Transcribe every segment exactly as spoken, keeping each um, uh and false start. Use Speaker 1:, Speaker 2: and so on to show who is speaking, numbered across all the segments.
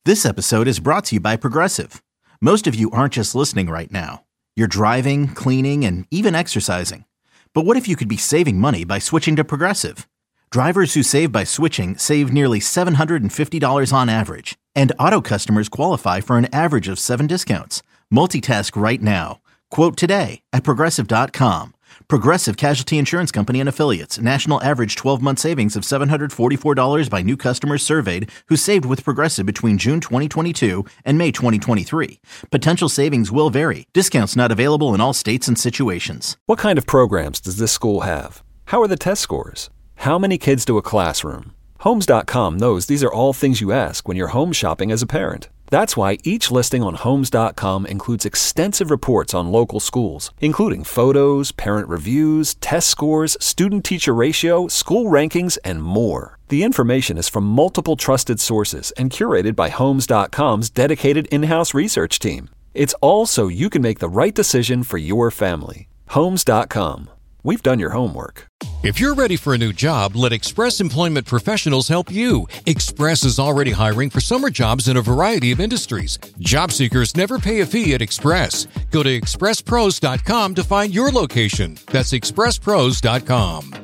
Speaker 1: This episode is brought to you by Progressive. Most of you aren't just listening right now. You're driving, cleaning, and even exercising. But what if you could be saving money by switching to Progressive? Drivers who save by switching save nearly seven hundred fifty dollars on average. And auto customers qualify for an average of seven discounts. Multitask right now. Quote today at Progressive dot com. Progressive Casualty Insurance Company and Affiliates. National average twelve-month savings of seven hundred forty-four dollars by new customers surveyed who saved with Progressive between June twenty twenty-two and May twenty twenty-three. Potential savings will vary. Discounts not available in all states and situations.
Speaker 2: What kind of programs does this school have? How are the test scores? How many kids do a classroom? Homes dot com knows these are all things you ask when you're home shopping as a parent. That's why each listing on Homes dot com includes extensive reports on local schools, including photos, parent reviews, test scores, student-teacher ratio, school rankings, and more. The information is from multiple trusted sources and curated by Homes dot com's dedicated in-house research team. It's all so you can make the right decision for your family. Homes dot com. We've done your homework.
Speaker 3: If you're ready for a new job, let Express Employment Professionals help you. Express is already hiring for summer jobs in a variety of industries. Job seekers never pay a fee at Express. Go to express pros dot com to find your location. That's express pros dot com.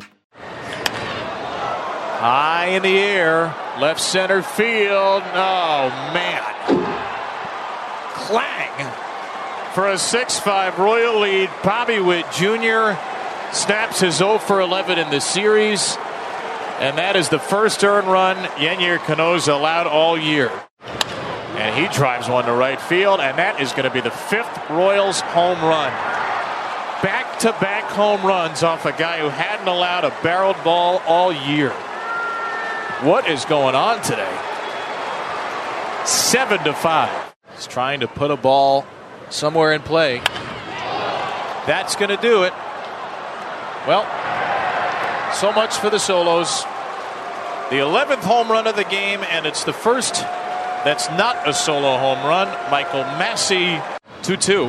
Speaker 4: High in the air, left center field. Oh, man. Clang for a six five Royal lead. Bobby Witt Junior snaps his oh for eleven in the series, and that is the first earned run Yennier Canosa allowed all year. And he drives one to right field, and that is going to be the fifth Royals home run. Back-to-back home runs off a guy who hadn't allowed a barreled ball all year. What is going on today? Seven to five. He's trying to put a ball somewhere in play. That's going to do it. Well, so much for the Solos. The eleventh home run of the game, and it's the first that's not a solo home run. Michael Massey, two two.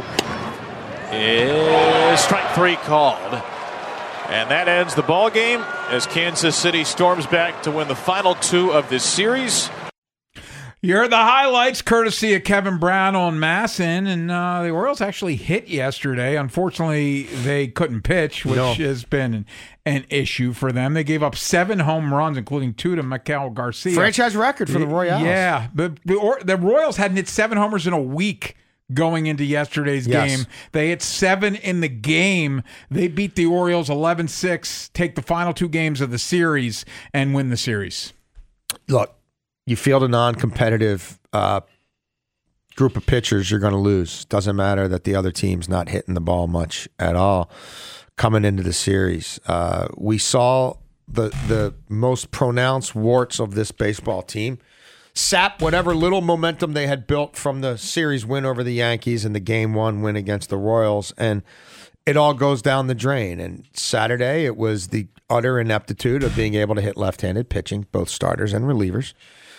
Speaker 4: Is strike three called. And that ends the ball game as Kansas City storms back to win the final two of this series.
Speaker 5: You heard the highlights courtesy of Kevin Brown on Masson, and uh, the Orioles actually hit yesterday. Unfortunately, they couldn't pitch, which no. has been an, an issue for them. They gave up seven home runs, including two to Maikel Garcia.
Speaker 6: Franchise record for the Royals.
Speaker 5: Yeah, but the, or, the Royals hadn't hit seven homers in a week going into yesterday's yes. game. They hit seven in the game. They beat the Orioles eleven six, take the final two games of the series, and win the series.
Speaker 6: Look. You field a non-competitive uh, group of pitchers, you're going to lose. Doesn't matter that the other team's not hitting the ball much at all coming into the series. Uh, we saw the the most pronounced warts of this baseball team sap whatever little momentum they had built from the series win over the Yankees and the game one win against the Royals, and it all goes down the drain. And Saturday, it was the utter ineptitude of being able to hit left-handed pitching, both starters and relievers.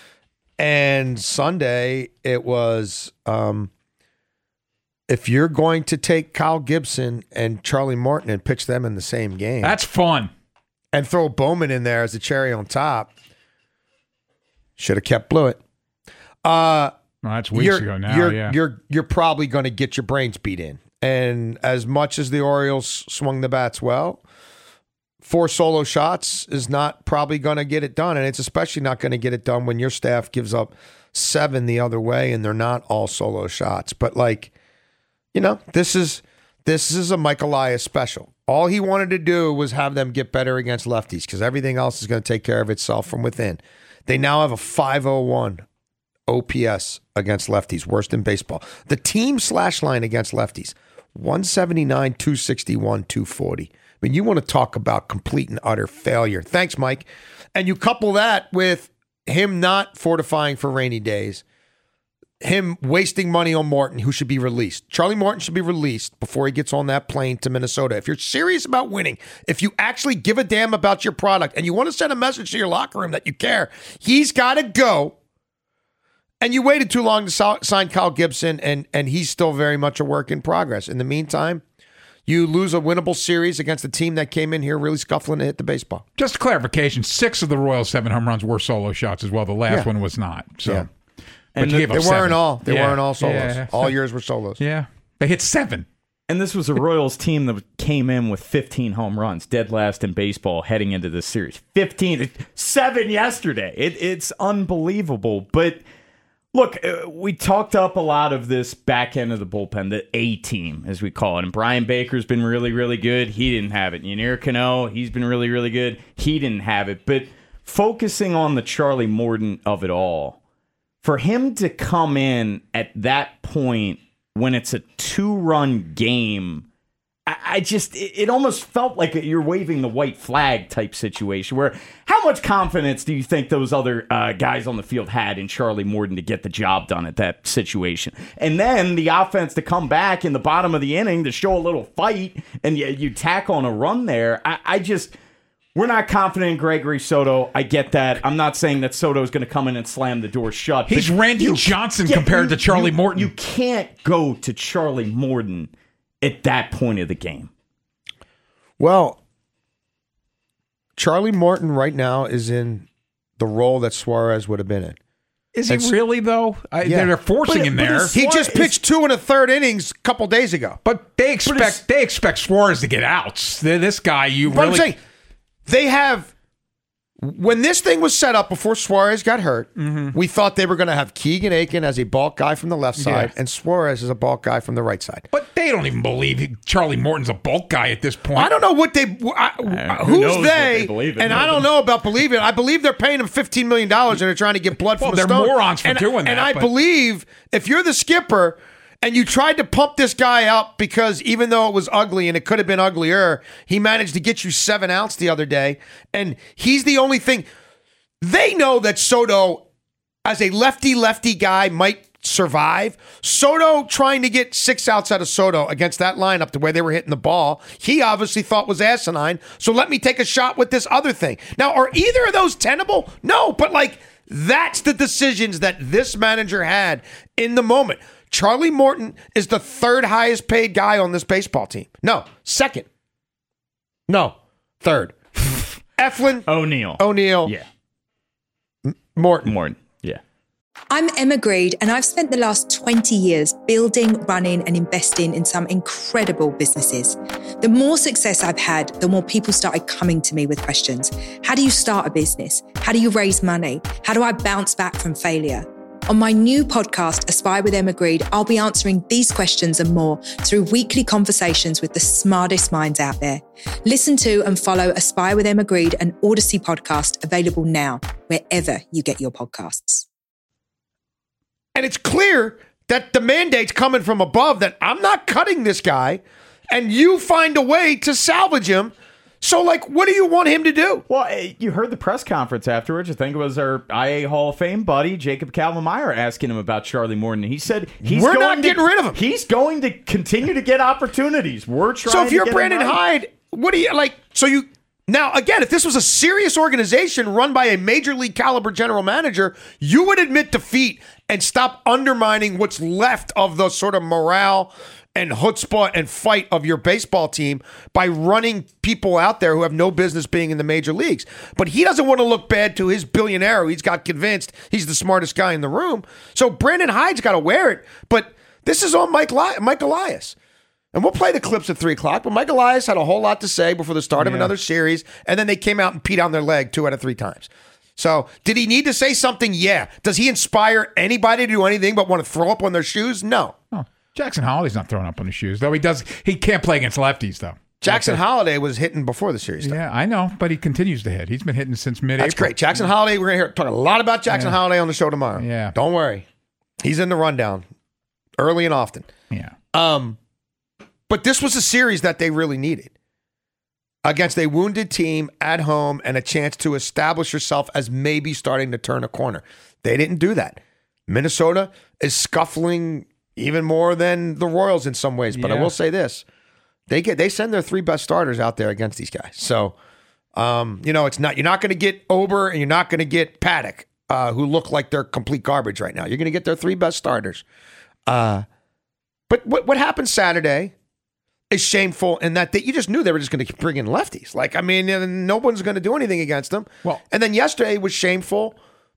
Speaker 6: And Sunday, it was, um, if you're going to take Kyle Gibson and Charlie Morton and pitch them in the same game.
Speaker 5: That's fun.
Speaker 6: And throw Bowman in there as a cherry on top. Should have kept Blewett. Uh,
Speaker 5: well, that's weeks ago now,
Speaker 6: you're,
Speaker 5: yeah.
Speaker 6: You're, you're probably going to get your brains beat in. And as much as the Orioles swung the bats well, four solo shots is not probably going to get it done, and it's especially not going to get it done when your staff gives up seven the other way, and they're not all solo shots. But like, you know, this is this is a Mike Elias special. All he wanted to do was have them get better against lefties because everything else is going to take care of itself from within. They now have a five oh one O P S against lefties, worst in baseball. The team slash line against lefties, one seventy-nine, two sixty-one, two forty. I mean, you want to talk about complete and utter failure. Thanks, Mike. And you couple that with him not fortifying for rainy days, him wasting money on Morton, who should be released. Charlie Morton should be released before he gets on that plane to Minnesota. If you're serious about winning, if you actually give a damn about your product and you want to send a message to your locker room that you care, he's got to go. And you waited too long to so- sign Kyle Gibson, and, and he's still very much a work in progress. In the meantime, you lose a winnable series against a team that came in here really scuffling to hit the baseball.
Speaker 5: Just a clarification, six of the Royals' seven home runs were solo shots as well. The last
Speaker 6: yeah.
Speaker 5: one was not. So,
Speaker 6: yeah.
Speaker 5: But
Speaker 7: And
Speaker 5: you
Speaker 7: the,
Speaker 5: gave up
Speaker 6: They
Speaker 5: seven.
Speaker 6: weren't all. They
Speaker 5: Yeah.
Speaker 6: weren't all solos.
Speaker 5: Yeah.
Speaker 6: All years were solos.
Speaker 5: Yeah. They hit seven.
Speaker 7: And this was a Royals team that came in with fifteen home runs, dead last in baseball heading into this series. fifteen, seven yesterday. It, it's unbelievable. But look, uh, we talked up a lot of this back end of the bullpen, the A team, as we call it. And Brian Baker's been really, really good. He didn't have it. Yanier Cano, he's been really, really good. He didn't have it. But focusing on the Charlie Morton of it all, for him to come in at that point when it's a two-run game, I, I just, it, it almost felt like you're waving the white flag type situation where how much confidence do you think those other uh, guys on the field had in Charlie Morton to get the job done at that situation? And then the offense to come back in the bottom of the inning to show a little fight and you, you tack on a run there. I, I just... We're not confident in Gregory Soto. I get that. I'm not saying that Soto is going to come in and slam the door shut.
Speaker 5: He's Randy
Speaker 7: you,
Speaker 5: Johnson
Speaker 7: yeah,
Speaker 5: compared
Speaker 7: you,
Speaker 5: to Charlie
Speaker 7: you,
Speaker 5: Morton.
Speaker 7: You can't go to Charlie Morton at that point of the game.
Speaker 6: Well, Charlie Morton right now is in the role that Suarez would have been in.
Speaker 5: Is he
Speaker 6: It's-
Speaker 5: really, though? I,
Speaker 6: Yeah.
Speaker 5: They're forcing
Speaker 7: But-
Speaker 5: him
Speaker 7: but
Speaker 5: there.
Speaker 7: it's-
Speaker 6: He
Speaker 7: Suarez
Speaker 6: just pitched two and a third innings a couple days ago.
Speaker 5: But they expect
Speaker 7: it's-
Speaker 5: they expect Suarez to get outs. Th- This guy, you
Speaker 6: But I'm
Speaker 5: really...
Speaker 6: saying they have. When this thing was set up before Suarez got hurt,
Speaker 5: Mm-hmm.
Speaker 6: we thought they were going to have Keegan Aiken as a bulk guy from the left side
Speaker 5: Yeah.
Speaker 6: and Suarez as a bulk guy from the right side.
Speaker 5: But they don't even believe he- Charlie Morton's a bulk guy at this point.
Speaker 6: I don't know what they. I,
Speaker 7: Uh, who
Speaker 6: who's
Speaker 7: knows what
Speaker 6: they?
Speaker 7: they believe in.
Speaker 6: and I don't know about believing. I believe they're paying him fifteen million dollars and they're trying to get blood
Speaker 5: Well,
Speaker 6: from a
Speaker 5: they're
Speaker 6: stone.
Speaker 5: morons for
Speaker 6: and,
Speaker 5: doing that,
Speaker 6: And I
Speaker 5: but-
Speaker 6: believe if you're the skipper and you tried to pump this guy up because even though it was ugly and it could have been uglier, he managed to get you seven outs the other day, and he's the only thing. They know that Soto, as a lefty-lefty guy, might survive. Soto trying to get six outs out of Soto against that lineup, the way they were hitting the ball, he obviously thought was asinine. So let me take a shot with this other thing. Now, are either of those tenable? No, but like that's the decisions that this manager had in the moment. Charlie Morton is the third highest paid guy on this baseball team. No, second. No, third. Eflin,
Speaker 7: O'Neill.
Speaker 6: O'Neill,
Speaker 7: Yeah.
Speaker 6: Morton.
Speaker 7: Morton. Yeah.
Speaker 8: I'm Emma Greed, and I've spent the last twenty years building, running, and investing in some incredible businesses. The more success I've had, the more people started coming to me with questions. How do you start a business? How do you raise money? How do I bounce back from failure? On my new podcast, Aspire with Emma Greed, I'll be answering these questions and more through weekly conversations with the smartest minds out there. Listen to and follow Aspire with Emma Greed, an Odyssey podcast available now, wherever you get your podcasts.
Speaker 6: And it's clear that the mandate's coming from above that I'm not cutting this guy, and you find a way to salvage him. So, like, what do you want him to do?
Speaker 7: Well, eh, you heard the press conference afterwards. I think it was our I A Hall of Fame buddy, Jacob Kalvemeyer, asking him about Charlie Morton. He said he's
Speaker 6: We're
Speaker 7: going
Speaker 6: not
Speaker 7: to-
Speaker 6: getting rid of him.
Speaker 7: He's going to continue to get opportunities. We're trying
Speaker 6: So, if
Speaker 7: to
Speaker 6: you're
Speaker 7: get him
Speaker 6: Brandon
Speaker 7: right.
Speaker 6: Hyde, what do you like? So, you now, again, if this was a serious organization run by a major league caliber general manager, you would admit defeat and stop undermining what's left of the sort of morale and chutzpah and fight of your baseball team by running people out there who have no business being in the major leagues. But he doesn't want to look bad to his billionaire who he's got convinced he's the smartest guy in the room. So Brandon Hyde's got to wear it. But this is on Mike, Li- Mike Elias. And we'll play the clips at three o'clock. But Mike Elias had a whole lot to say before the start of
Speaker 5: Yeah.
Speaker 6: another series. And then they came out and peed on their leg two out of three times. So did he need to say something? Yeah. Does he inspire anybody to do anything but want to throw up on their shoes? No.
Speaker 5: Oh, Jackson Holiday's not throwing up on his shoes, though. He does. He can't play against lefties, though.
Speaker 6: Jackson Holiday was hitting before the series started.
Speaker 5: Yeah, I know, but he continues to hit. He's been hitting since mid-April.
Speaker 6: That's great. Jackson Holiday, we're going to hear talk a lot about Jackson
Speaker 5: Yeah.
Speaker 6: Holiday on the show tomorrow.
Speaker 5: Yeah.
Speaker 6: Don't worry. He's in the rundown early and often.
Speaker 5: Yeah.
Speaker 6: Um, but this was a series that they really needed against a wounded team at home and a chance to establish yourself as maybe starting to turn a corner. They didn't do that. Minnesota is scuffling even more than the Royals in some ways. But I
Speaker 5: Yeah.
Speaker 6: will say this. They get they send their three best starters out there against these guys. So, um, you know, it's not you're not going to get Ober and you're not going to get Paddock, uh, who look like they're complete garbage right now. You're going to get their three best starters. Uh, but what what happened Saturday is shameful in that they, you just knew they were just going to bring in lefties. Like, I mean, no one's going to do anything against them.
Speaker 5: Well-
Speaker 6: and then yesterday was shameful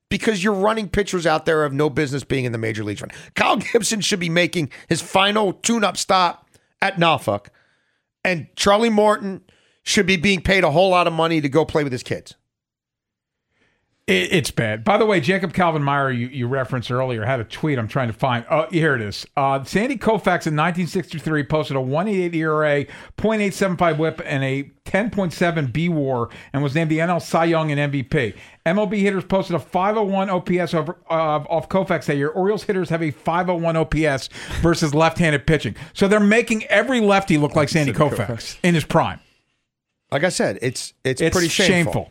Speaker 6: because you're running pitchers out there who have no business being in the major leagues. Kyle Gibson should be making his final tune-up stop at Norfolk, and Charlie Morton should be being paid a whole lot of money to go play with his kids.
Speaker 5: It, it's bad. By the way, Jacob Calvin Meyer, you, you referenced earlier, had a tweet I'm trying to find. Oh, here it is. Uh, Sandy Koufax in nineteen sixty-three posted a one point eight eight E R A, point eight seven five whip, and a ten point seven B W A R, and was named the N L Cy Young and M V P. M L B hitters posted a five oh one O P S over, uh, off Koufax that year. Orioles hitters have a five oh one O P S versus left-handed pitching. So they're making every lefty look like Sandy Koufax in his prime.
Speaker 6: Like I said, it's it's,
Speaker 5: It's
Speaker 6: pretty shameful.
Speaker 5: shameful.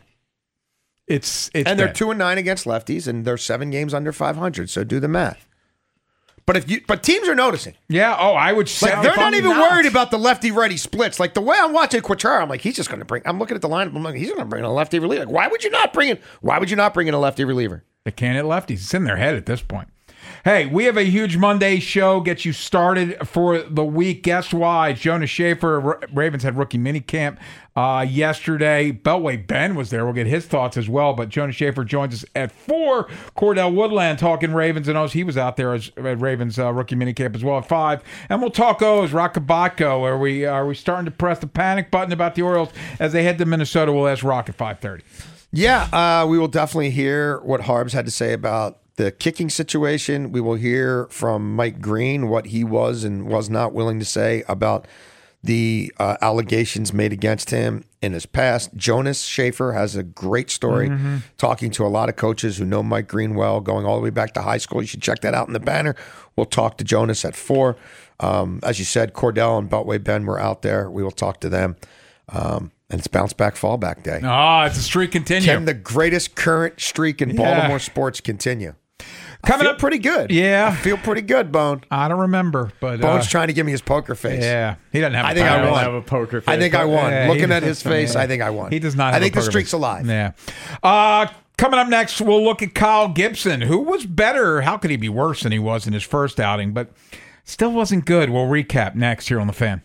Speaker 5: It's it's
Speaker 6: and they're
Speaker 5: bad.
Speaker 6: two and nine against lefties, and they're seven games under five hundred. So do the math. But if you, but teams are noticing.
Speaker 5: Yeah. Oh, I would say
Speaker 6: Like they're not even worried about the lefty-righty splits. Like the way I'm watching Quintero, I'm like, he's just going to bring. I'm looking at the lineup. I'm like, he's going to bring in a lefty reliever. Like, why would you not bring in? Why would you not bring in a lefty reliever?
Speaker 5: They can't hit lefties. It's in their head at this point. Hey, we have a huge Monday show. Get you started for the week. Guess why? Jonas Schaefer, Ravens had rookie minicamp uh, yesterday. Beltway Ben was there. We'll get his thoughts as well. But Jonas Schaefer joins us at four. Cordell Woodland talking Ravens and O's. He was out there as, at Ravens uh, rookie minicamp as well at five. And we'll talk O's. Rock Kabatko. Are we are we starting to press the panic button about the Orioles as they head to Minnesota? We'll ask Rock at five thirty.
Speaker 6: Yeah, uh, we will definitely hear what Harbs had to say about the kicking situation. We will hear from Mike Green what he was and was not willing to say about the uh, allegations made against him in his past. Jonas Schaefer has a great story mm-hmm. talking to a lot of coaches who know Mike Green well, going all the way back to high school. You should check that out in the banner. We'll talk to Jonas at four. Um, as you said, Cordell and Beltway Ben were out there. We will talk to them. Um, and it's bounce back fallback day.
Speaker 5: Oh, it's a streak continue.
Speaker 6: Can the greatest current streak in
Speaker 5: yeah.
Speaker 6: Baltimore sports continue?
Speaker 5: Coming
Speaker 6: I feel
Speaker 5: up
Speaker 6: pretty good.
Speaker 5: Yeah.
Speaker 6: I feel pretty good, Bone.
Speaker 5: I don't remember, but
Speaker 6: Bone's
Speaker 5: uh,
Speaker 6: trying to give me his poker face.
Speaker 5: Yeah, he doesn't have.
Speaker 6: I
Speaker 5: a
Speaker 6: think
Speaker 5: poker.
Speaker 6: I won.
Speaker 7: have a poker face.
Speaker 6: I think I won.
Speaker 5: Yeah,
Speaker 6: Looking
Speaker 5: he-
Speaker 6: at his face,
Speaker 5: yeah.
Speaker 6: I think I won.
Speaker 5: He does not. Have
Speaker 6: I think
Speaker 5: a
Speaker 6: the
Speaker 5: poker
Speaker 6: streak's
Speaker 5: face.
Speaker 6: alive.
Speaker 5: Yeah. Uh, coming up next, we'll look at Kyle Gibson, who was better. How could he be worse than he was in his first outing? But still wasn't good. We'll recap next here on The Fan.